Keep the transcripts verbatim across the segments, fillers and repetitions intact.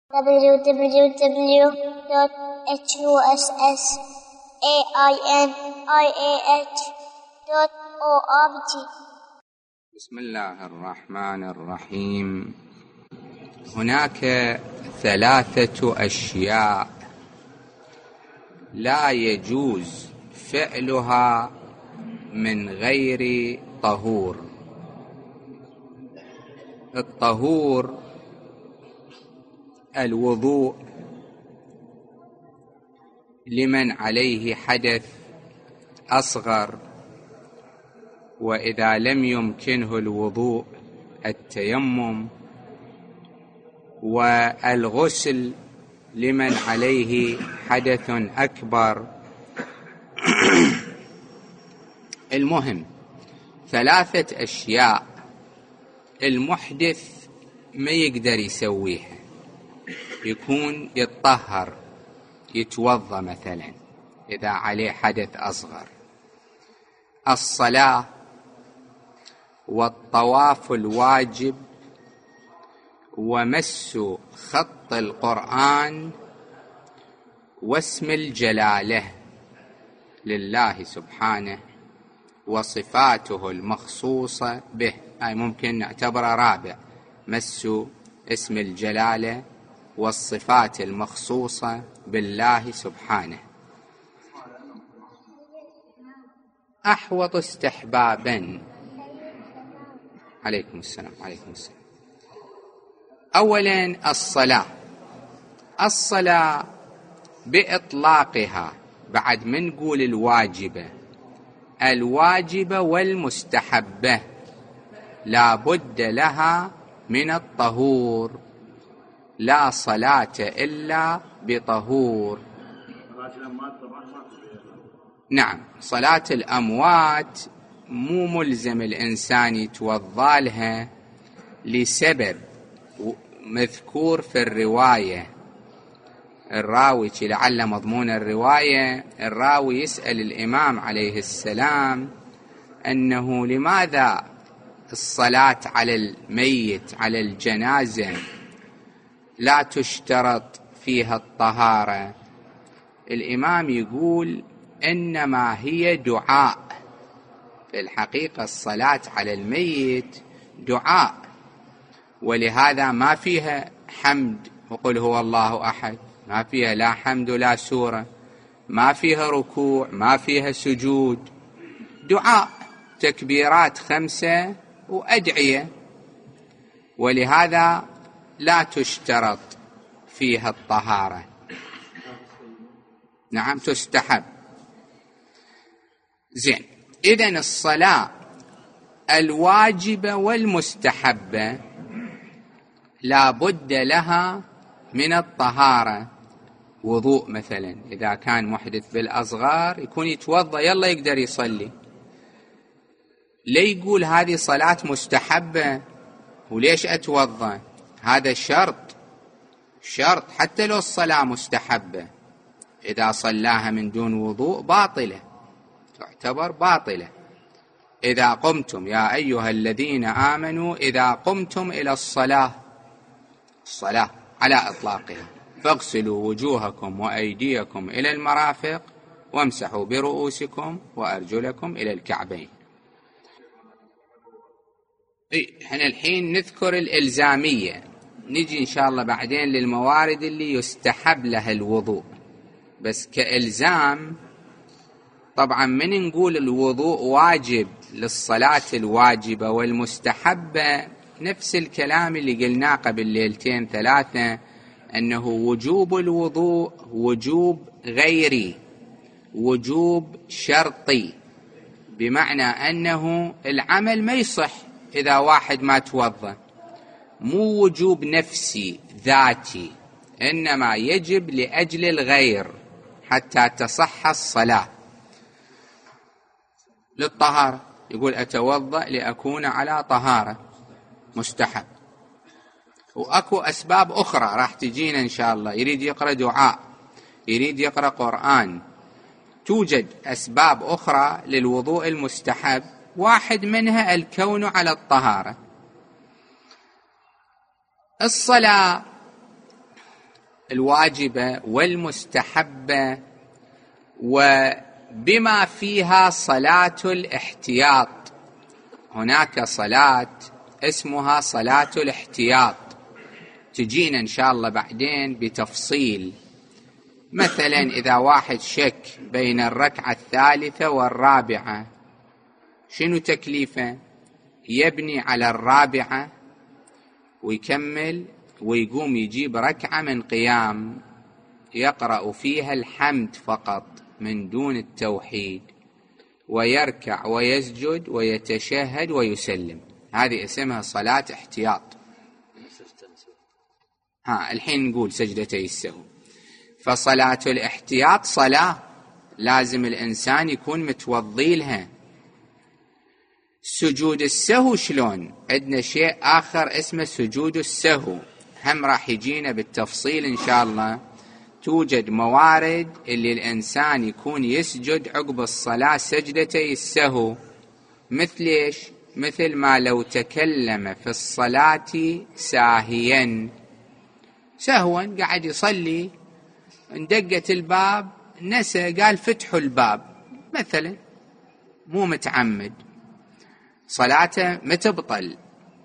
w w w dot huss ain I A H dot org. بسم الله الرحمن الرحيم. هناك ثلاثة أشياء لا يجوز فعلها من غير طهور. الطهور الوضوء لمن عليه حدث أصغر، وإذا لم يمكنه الوضوء التيمم، والغسل لمن عليه حدث أكبر. المهم ثلاثة أشياء المحدث ما يقدر يسويها، يكون يتطهر يتوضأ مثلا إذا عليه حدث أصغر: الصلاة، والطواف الواجب، ومس خط القرآن، واسم الجلالة لله سبحانه وصفاته المخصوصة به، أي ممكن نعتبره رابع: مس اسم الجلالة والصفات المخصوصة بالله سبحانه. أحوط استحبابا. عليكم السلام. عليكم السلام. أولا الصلاة. الصلاة بإطلاقها بعد من نقول الواجبة، الواجبة والمستحبة لا بد لها من الطهور. لا صلاة إلا بطهور. نعم، صلاة الأموات مو ملزم الإنسان يتوضأ لها لسبب مذكور في الرواية. الراوي لعل مضمون الرواية، الراوي يسأل الإمام عليه السلام أنه لماذا الصلاة على الميت على الجنازة لا تشترط فيها الطهارة؟ الإمام يقول إنما هي دعاء. في الحقيقة الصلاة على الميت دعاء، ولهذا ما فيها حمد وقل هو الله أحد، ما فيها لا حمد ولا سورة، ما فيها ركوع، ما فيها سجود، دعاء، تكبيرات خمسة وأدعية، ولهذا لا تشترط فيها الطهارة. نعم، تستحب. زين، إذن الصلاة الواجبة والمستحبة لا بد لها من الطهارة. وضوء مثلا إذا كان محدث بالأصغار يكون يتوضأ يلا يقدر يصلي. ليه يقول هذه صلاة مستحبة وليش أتوضأ؟ هذا شرط شرط حتى لو الصلاة مستحبة إذا صلاها من دون وضوء باطلة، تعتبر باطلة. إذا قمتم يا أيها الذين آمنوا إذا قمتم إلى الصلاة، الصلاة على إطلاقها، فاغسلوا وجوهكم وأيديكم إلى المرافق وامسحوا برؤوسكم وأرجلكم إلى الكعبين. احنا الحين نذكر الإلزامية، نجي إن شاء الله بعدين للموارد اللي يستحب لها الوضوء. بس كإلزام طبعا من نقول الوضوء واجب للصلاة الواجبة والمستحبة، نفس الكلام اللي قلناه قبل ليلتين ثلاثة، أنه وجوب الوضوء وجوب غيري، وجوب شرطي، بمعنى أنه العمل ما يصح إذا واحد ما توضأ، مو وجوب نفسي ذاتي، إنما يجب لأجل الغير حتى تصح الصلاة. للطهارة يقول أتوضأ لأكون على طهارة، مستحب. وأكو أسباب أخرى راح تجينا إن شاء الله، يريد يقرأ دعاء، يريد يقرأ قرآن، توجد أسباب أخرى للوضوء المستحب، واحد منها الكون على الطهارة. الصلاة الواجبة والمستحبة وبما فيها صلاة الاحتياط. هناك صلاة اسمها صلاة الاحتياط، تجينا إن شاء الله بعدين بتفصيل. مثلا إذا واحد شك بين الركعة الثالثة والرابعة، شنو تكليفه؟ يبني على الرابعة ويكمل ويقوم يجيب ركعة من قيام يقرأ فيها الحمد فقط من دون التوحيد، ويركع ويسجد ويتشهد ويسلم. هذه اسمها صلاة احتياط. ها الحين نقول سجدتي السهو. فصلاة الاحتياط صلاة لازم الإنسان يكون متوضي لها. سجود السهو شلون؟ عندنا شيء آخر اسمه سجود السهو، هم راح يجينا بالتفصيل إن شاء الله. توجد موارد اللي الإنسان يكون يسجد عقب الصلاة سجدتي السهو، مثل إيش؟ مثل ما لو تكلم في الصلاة ساهيا، سهوا قاعد يصلي اندقت الباب نسى قال فتحوا الباب مثلا، مو متعمد، صلاته متبطل،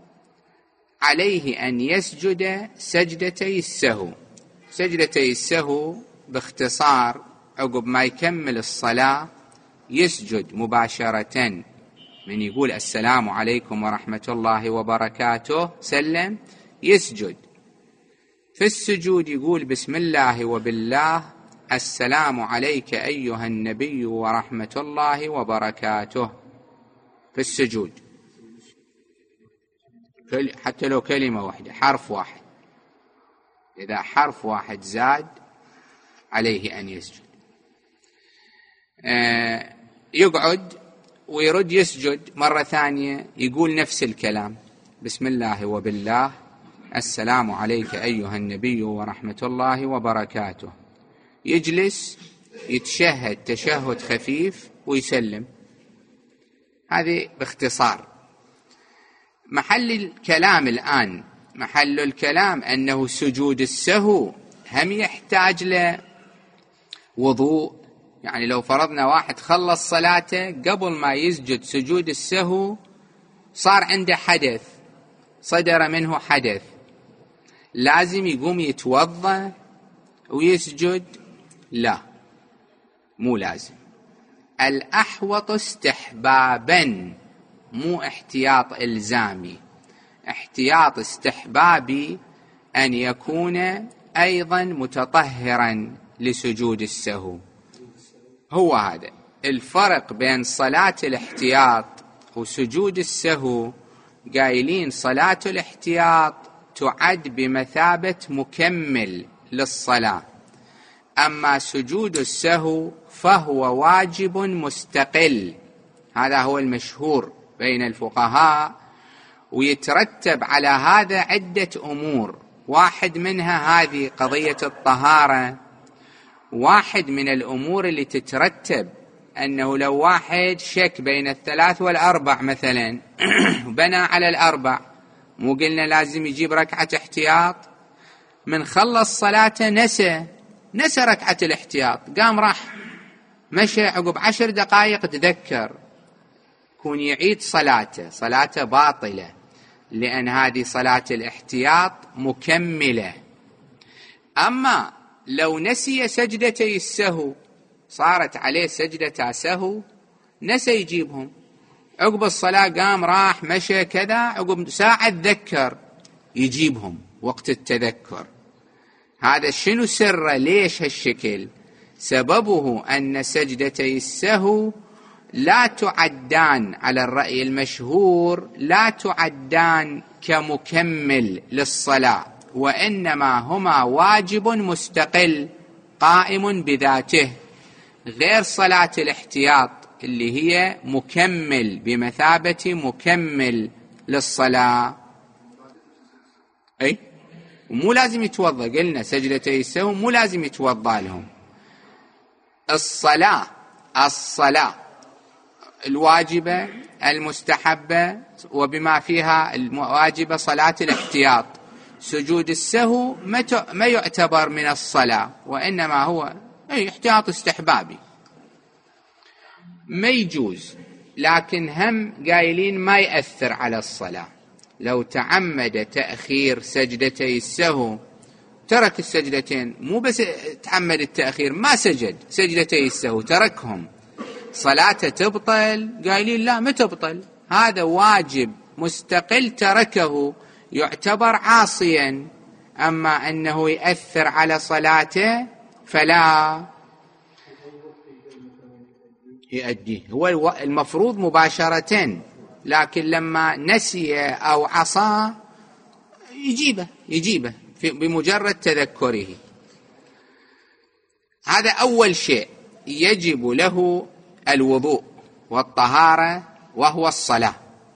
عليه أن يسجد سجدتي السهو. سجدتي السهو باختصار عقب ما يكمل الصلاة يسجد مباشرة، من يقول السلام عليكم ورحمة الله وبركاته سلم يسجد. في السجود يقول بسم الله وبالله السلام عليك أيها النبي ورحمة الله وبركاته في السجود، حتى لو كلمة واحدة حرف واحد، إذا حرف واحد زاد عليه أن يسجد. آه يقعد ويرد يسجد مرة ثانية يقول نفس الكلام بسم الله وبالله السلام عليك أيها النبي ورحمة الله وبركاته، يجلس يتشهد تشهد خفيف ويسلم. هذه باختصار. محل الكلام الآن، محل الكلام أنه سجود السهو هم يحتاج له وضوء. يعني لو فرضنا واحد خلص صلاته قبل ما يسجد سجود السهو صار عنده حدث، صدر منه حدث، لازم يقوم يتوضأ ويسجد؟ لا، مو لازم. الأحوط استحبابا، مو احتياط إلزامي. احتياط استحبابي أن يكون أيضا متطهرا لسجود السهو. هو هذا الفرق بين صلاة الاحتياط وسجود السهو. قايلين صلاة الاحتياط تعد بمثابة مكمل للصلاة، أما سجود السهو فهو واجب مستقل. هذا هو المشهور بين الفقهاء، ويترتب على هذا عدة أمور. واحد منها هذه قضية الطهارة. واحد من الأمور اللي تترتب أنه لو واحد شك بين الثلاث والأربع مثلا وبنى على الأربع، مو قلنا لازم يجيب ركعة احتياط؟ من خلص صلاته نسى نسى ركعة الاحتياط، قام راح مشى عقب عشر دقائق تذكر، كون يعيد صلاته، صلاته باطلة، لأن هذه صلاة الاحتياط مكملة. أما لو نسي سجدتي السهو، صارت عليه سجدة سهو نسي يجيبهم، عقب الصلاة قام راح مشى كذا، عقب ساعة تذكر يجيبهم وقت التذكر. هذا شنو سره؟ ليش هالشكل؟ سببه أن سجدتي السهو لا تعدان على الرأي المشهور، لا تعدان كمكمل للصلاة، وإنما هما واجب مستقل قائم بذاته، غير صلاة الاحتياط اللي هي مكمل بمثابة مكمل للصلاة. أي ومو لازم يتوضأ، قلنا سجدتي السهو مو لازم يتوضأ لهم. الصلاة الصلاة الواجبة المستحبة وبما فيها الواجبة صلاة الاحتياط سجود السهو ما يعتبر من الصلاة، وإنما هو احتياط استحبابي ما يجوز. لكن هم قايلين ما يأثر على الصلاة. لو تعمد تأخير سجدتي السهو، ترك السجدتين، مو بس تعمد التأخير، ما سجد سجدتي السهو تركهم، صلاته تبطل؟ قايلين لا ما تبطل، هذا واجب مستقل تركه يعتبر عاصيا. أما أنه يأثر على صلاته فلا يؤديه، هو المفروض مباشرة، لكن لما نسي أو عصى يجيبه يجيبه بمجرد تذكره. هذا أول شيء يجب له الوضوء والطهارة وهو الصلاة.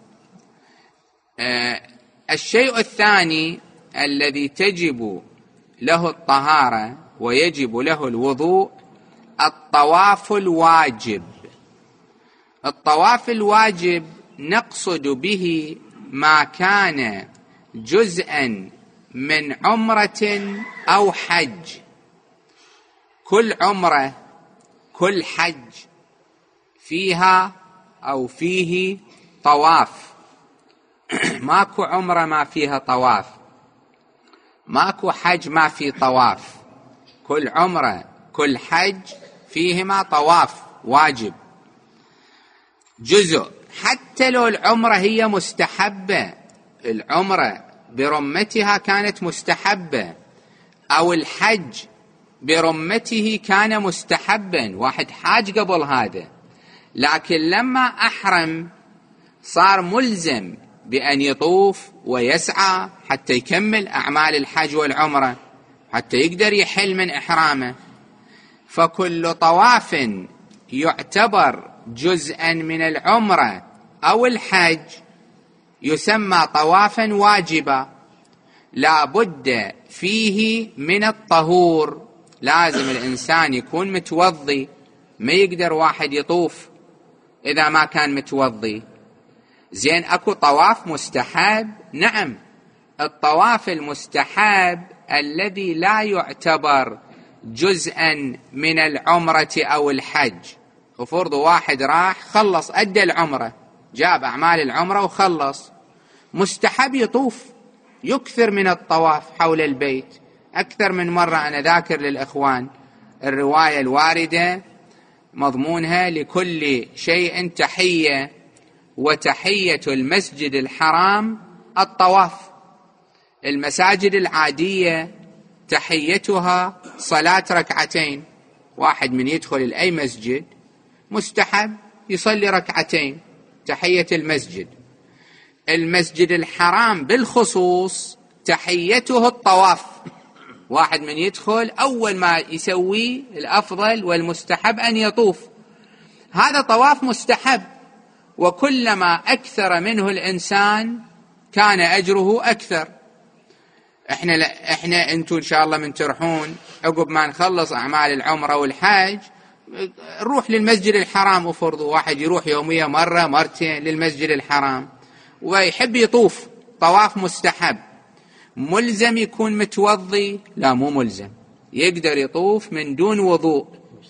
آه الشيء الثاني الذي تجب له الطهارة ويجب له الوضوء الطواف الواجب. الطواف الواجب نقصد به ما كان جزءا من عمرة أو حج. كل عمرة كل حج فيها أو فيه طواف، ماكو عمرة ما فيها طواف، ماكو حج ما فيه طواف. كل عمرة كل حج فيهما طواف واجب جزء، حتى لو العمرة هي مستحبة، العمرة برمتها كانت مستحبة أو الحج برمته كان مستحبا، واحد حاج قبل هذا، لكن لما أحرم صار ملزم بأن يطوف ويسعى حتى يكمل أعمال الحج والعمرة، حتى يقدر يحل من إحرامه. فكل طواف يعتبر جزءا من العمرة أو الحج يسمى طوافا واجبا، لا بد فيه من الطهور، لازم الإنسان يكون متوضي، ما يقدر واحد يطوف إذا ما كان متوضي. زين أكو طواف مستحب؟ نعم، الطواف المستحب الذي لا يعتبر جزءا من العمرة أو الحج، وفرض واحد راح خلص أدى العمرة، جاب أعمال العمرة وخلص، مستحب يطوف، يكثر من الطواف حول البيت. أكثر من مرة أنا ذاكر للإخوان الرواية الواردة مضمونها لكل شيء تحية، وتحية المسجد الحرام الطواف. المساجد العادية تحيتها صلاة ركعتين، واحد من يدخل لأي مسجد مستحب يصلي ركعتين تحية المسجد. المسجد الحرام بالخصوص تحيته الطواف، واحد من يدخل أول ما يسوي الأفضل والمستحب أن يطوف، هذا طواف مستحب، وكلما أكثر منه الإنسان كان أجره أكثر. إحنا لا إحنا أنتم إن شاء الله من ترحون عقب ما نخلص أعمال العمرة والحج نروح للمسجد الحرام، وفرض واحد يروح يوميا مرة مرتين للمسجد الحرام ويحب يطوف طواف مستحب، ملزم يكون متوضي؟ لا مو ملزم، يقدر يطوف من دون وضوء.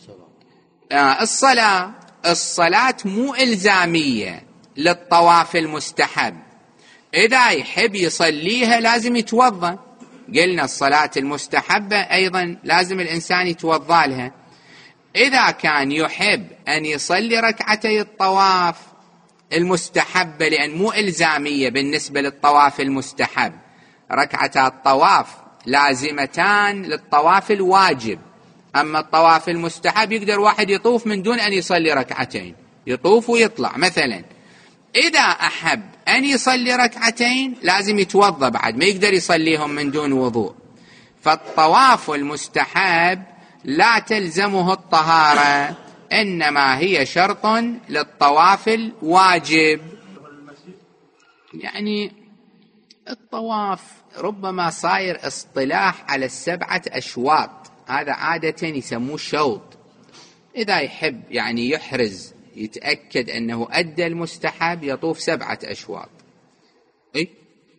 آه الصلاة الصلاة مو إلزامية للطواف المستحب، إذا يحب يصليها لازم يتوضأ. قلنا الصلاة المستحبة أيضا لازم الإنسان يتوضأ لها. إذا كان يحب أن يصلي ركعتي الطواف المستحبة، لأن مو إلزامية بالنسبة للطواف المستحب، ركعتا الطواف لازمتان للطواف الواجب، أما الطواف المستحب يقدر واحد يطوف من دون أن يصلي ركعتين، يطوف ويطلع مثلا. إذا أحب أن يصلي ركعتين لازم يتوضأ بعد، ما يقدر يصليهم من دون وضوء. فالطواف المستحب لا تلزمه الطهارة، إنما هي شرط للطواف الواجب. يعني الطواف ربما صاير اصطلاح على السبعة أشواط، هذا عادة يسموه شوط. إذا يحب يعني يحرز يتأكد أنه أدى المستحب يطوف سبعة أشواط. إيه؟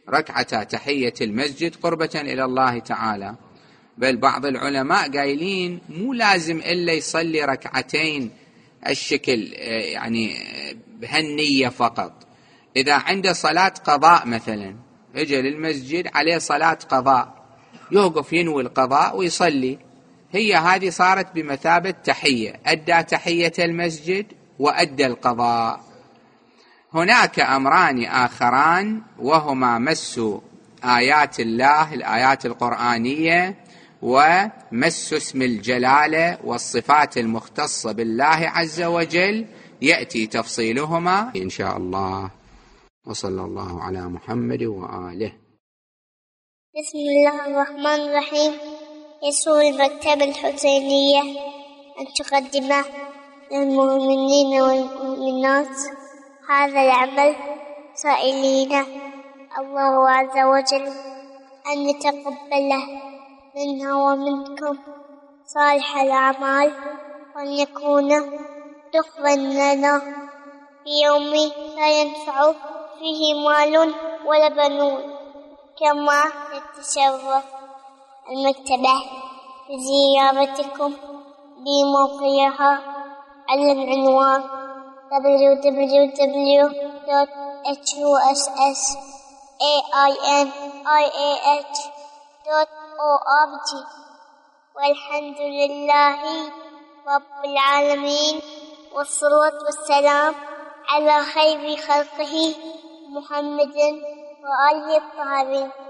ركعتا تحية المسجد قربة إلى الله تعالى. بل بعض العلماء قايلين مو لازم إلا يصلي ركعتين الشكل يعني بهالنية فقط. إذا عنده صلاة قضاء مثلا، اجى للمسجد عليه صلاة قضاء، يوقف ينوي القضاء ويصلي، هي هذه صارت بمثابة تحية، أدى تحية المسجد وأدى القضاء. هناك أمران آخران وهما مس آيات الله، الآيات القرآنية، ومس اسم الجلالة والصفات المختصة بالله عز وجل، يأتي تفصيلهما إن شاء الله. وصلى الله على محمد وآله. بسم الله الرحمن الرحيم. يسر المكتبة الحسينية أن تقدم للمؤمنين والمؤمنات هذا العمل، سائلين الله عز وجل أن يتقبله منا ومنكم صالح الأعمال، وأن يكون دخلا لنا في يوم لا ينفع فيه مال ولا بنون. كما تتشرف المكتبة بزيارتكم بموقعها على العنوان دبليو دبليو دبليو دوت إتش يو إس إس إيه آي إن آي إيه إتش دوت أو آر جي. والحمد لله رب العالمين، والصلاة والسلام على خير خلقه محمد وآله الطاهرين.